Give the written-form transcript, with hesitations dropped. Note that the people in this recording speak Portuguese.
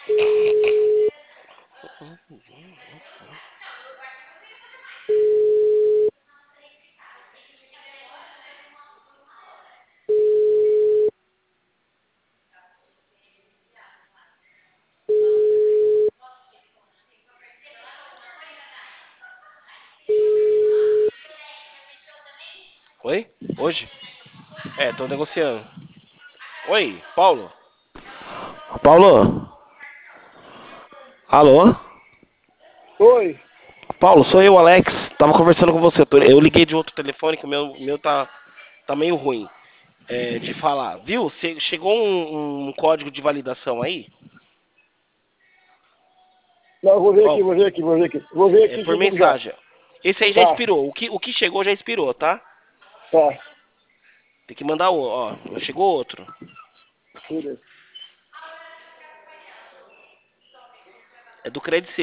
Oi? Hoje? É, tô negociando. Oi, Paulo? Paulo? Alô? Oi. Paulo, sou eu, Alex. Tava conversando com você. Eu liguei de outro telefone que o meu tá meio ruim. De falar. Viu? Chegou um código de validação aí? Não, eu vou ver Ó, aqui, vou ver aqui, vou ver aqui. Vou ver aqui e por te digo já. mensagem. Esse aí já Tá, expirou. O que chegou já expirou, tá? tá. Tem que mandar o. Ó, chegou outro. Beleza. É do Credit